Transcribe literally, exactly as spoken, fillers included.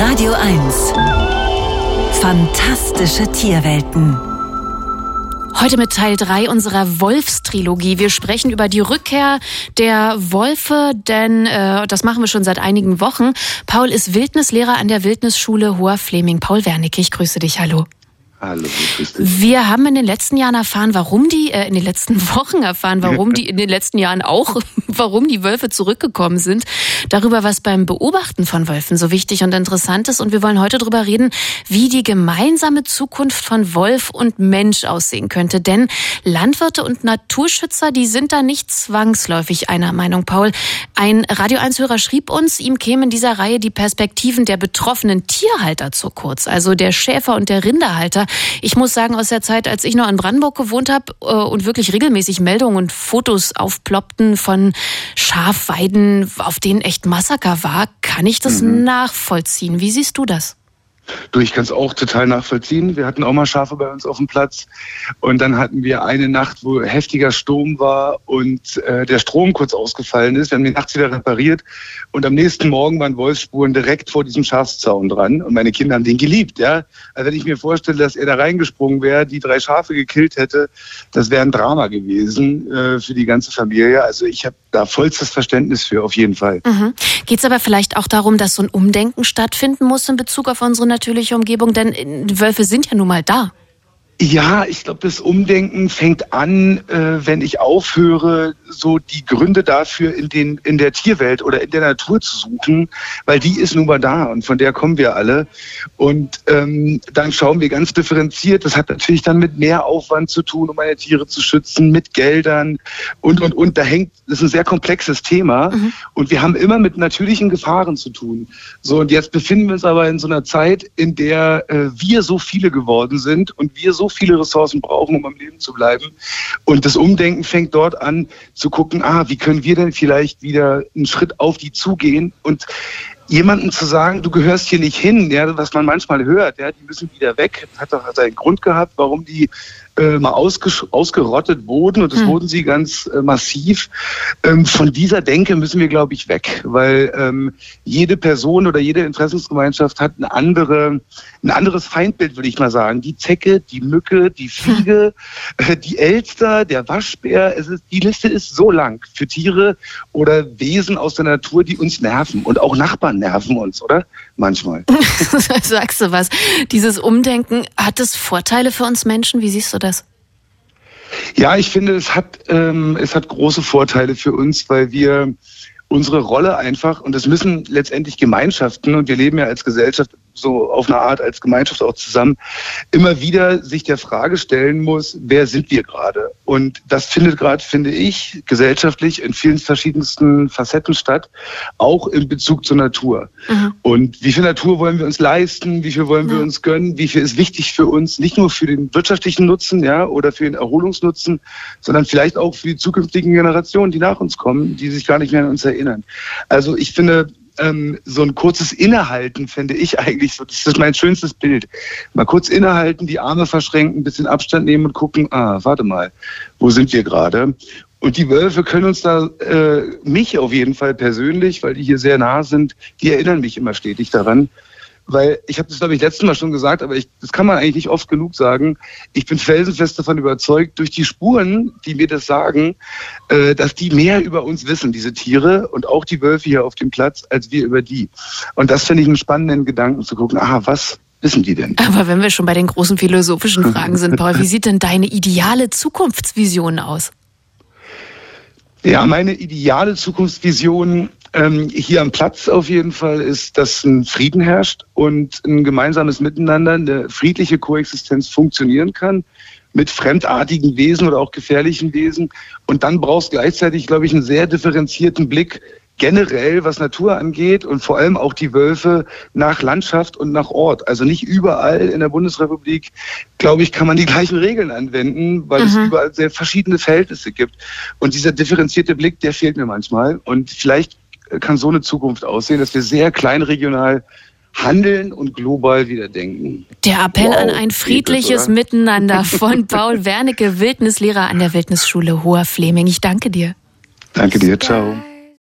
Radio eins. Fantastische Tierwelten. Heute mit Teil drei unserer Wolfstrilogie. Wir sprechen über die Rückkehr der Wölfe, denn äh, das machen wir schon seit einigen Wochen. Paul ist Wildnislehrer an der Wildnisschule Hoher-Fleming. Paul Wernicke, ich grüße dich. Hallo. Hallo, grüß dich. Wir haben in den letzten Jahren erfahren, warum die, äh, in den letzten Wochen erfahren, warum die, in den letzten Jahren auch, warum die Wölfe zurückgekommen sind. Darüber, was beim Beobachten von Wölfen so wichtig und interessant ist. Und wir wollen heute darüber reden, wie die gemeinsame Zukunft von Wolf und Mensch aussehen könnte. Denn Landwirte und Naturschützer, die sind da nicht zwangsläufig einer Meinung, Paul. Ein Radio eins Hörer schrieb uns, ihm kämen in dieser Reihe die Perspektiven der betroffenen Tierhalter zu kurz. Also der Schäfer und der Rinderhalter. Ich muss sagen, aus der Zeit, als ich noch in Brandenburg gewohnt habe äh, und wirklich regelmäßig Meldungen und Fotos aufploppten von Schafweiden, auf denen echt Massaker war, kann ich das mhm. nachvollziehen. Wie siehst du das? Du, ich kann es auch total nachvollziehen. Wir hatten auch mal Schafe bei uns auf dem Platz und dann hatten wir eine Nacht, wo heftiger Sturm war und äh, der Strom kurz ausgefallen ist. Wir haben die nachts wieder repariert und am nächsten Morgen waren Wolfsspuren direkt vor diesem Schafszaun dran und meine Kinder haben den geliebt. Ja? Also wenn ich mir vorstelle, dass er da reingesprungen wäre, die drei Schafe gekillt hätte, das wäre ein Drama gewesen äh, für die ganze Familie. Also ich habe da vollstes Verständnis für, auf jeden Fall. Mhm. Geht es aber vielleicht auch darum, dass so ein Umdenken stattfinden muss in Bezug auf unsere natürliche Umgebung? Denn Wölfe sind ja nun mal da. Ja, ich glaube, das Umdenken fängt an, äh, wenn ich aufhöre, so die Gründe dafür in den in der Tierwelt oder in der Natur zu suchen, weil die ist nun mal da und von der kommen wir alle. Und ähm, dann schauen wir ganz differenziert. Das hat natürlich dann mit mehr Aufwand zu tun, um meine Tiere zu schützen, mit Geldern und und und. Da hängt, das ist ein sehr komplexes Thema mhm. und wir haben immer mit natürlichen Gefahren zu tun. So, und jetzt befinden wir uns aber in so einer Zeit, in der äh, wir so viele geworden sind und wir so viele Ressourcen brauchen, um am Leben zu bleiben. Und das Umdenken fängt dort an, zu gucken, ah, wie können wir denn vielleicht wieder einen Schritt auf die zugehen und jemandem zu sagen, du gehörst hier nicht hin, ja, was man manchmal hört, ja, die müssen wieder weg, hat doch seinen Grund gehabt, warum die äh, mal ausges- ausgerottet wurden und das hm. wurden sie ganz äh, massiv. Ähm, von dieser Denke müssen wir, glaube ich, weg, weil ähm, jede Person oder jede Interessensgemeinschaft hat eine andere, ein anderes Feindbild, würde ich mal sagen. Die Zecke, die Mücke, die Fliege, hm. äh, die Elster, der Waschbär, es ist, die Liste ist so lang für Tiere oder Wesen aus der Natur, die uns nerven und auch Nachbarn nerven uns, oder? Manchmal. Sagst du was? Dieses Umdenken, hat es Vorteile für uns Menschen? Wie siehst du das? Ja, ich finde, es hat, ähm, es hat große Vorteile für uns, weil wir unsere Rolle einfach, und das müssen letztendlich Gemeinschaften, und wir leben ja als Gesellschaft so auf eine Art als Gemeinschaft auch zusammen, immer wieder sich der Frage stellen muss, wer sind wir gerade? Und das findet gerade, finde ich, gesellschaftlich in vielen verschiedensten Facetten statt, auch in Bezug zur Natur. Mhm. Und wie viel Natur wollen wir uns leisten? Wie viel wollen wir ja. uns gönnen? Wie viel ist wichtig für uns? Nicht nur für den wirtschaftlichen Nutzen, ja, oder für den Erholungsnutzen, sondern vielleicht auch für die zukünftigen Generationen, die nach uns kommen, die sich gar nicht mehr an uns erinnern. Also ich finde, Ähm, so ein kurzes Innehalten finde ich eigentlich so, das ist mein schönstes Bild. Mal kurz innehalten, die Arme verschränken, ein bisschen Abstand nehmen und gucken, ah, warte mal, wo sind wir gerade? Und die Wölfe können uns da, äh, mich auf jeden Fall persönlich, weil die hier sehr nah sind, die erinnern mich immer stetig daran. Weil ich habe das, glaube ich, letztes Mal schon gesagt, aber ich, das kann man eigentlich nicht oft genug sagen. Ich bin felsenfest davon überzeugt, durch die Spuren, die mir das sagen, äh, dass die mehr über uns wissen, diese Tiere und auch die Wölfe hier auf dem Platz, als wir über die. Und das finde ich einen spannenden Gedanken, zu gucken, aha, was wissen die denn? Aber wenn wir schon bei den großen philosophischen Fragen sind, Paul, wie sieht denn deine ideale Zukunftsvision aus? Ja, meine ideale Zukunftsvision ähm, hier am Platz auf jeden Fall ist, dass ein Frieden herrscht und ein gemeinsames Miteinander, eine friedliche Koexistenz funktionieren kann mit fremdartigen Wesen oder auch gefährlichen Wesen. Und dann brauchst du gleichzeitig, glaube ich, einen sehr differenzierten Blick generell, was Natur angeht und vor allem auch die Wölfe nach Landschaft und nach Ort. Also nicht überall in der Bundesrepublik, glaube ich, kann man die gleichen Regeln anwenden, weil mhm. es überall sehr verschiedene Verhältnisse gibt. Und dieser differenzierte Blick, der fehlt mir manchmal. Und vielleicht kann so eine Zukunft aussehen, dass wir sehr kleinregional handeln und global wieder denken. Der Appell wow, an ein friedliches das, Miteinander von Paul Wernicke, Wildnislehrer an der Wildnisschule Hoher-Fleming. Ich danke dir. Danke dir, ciao.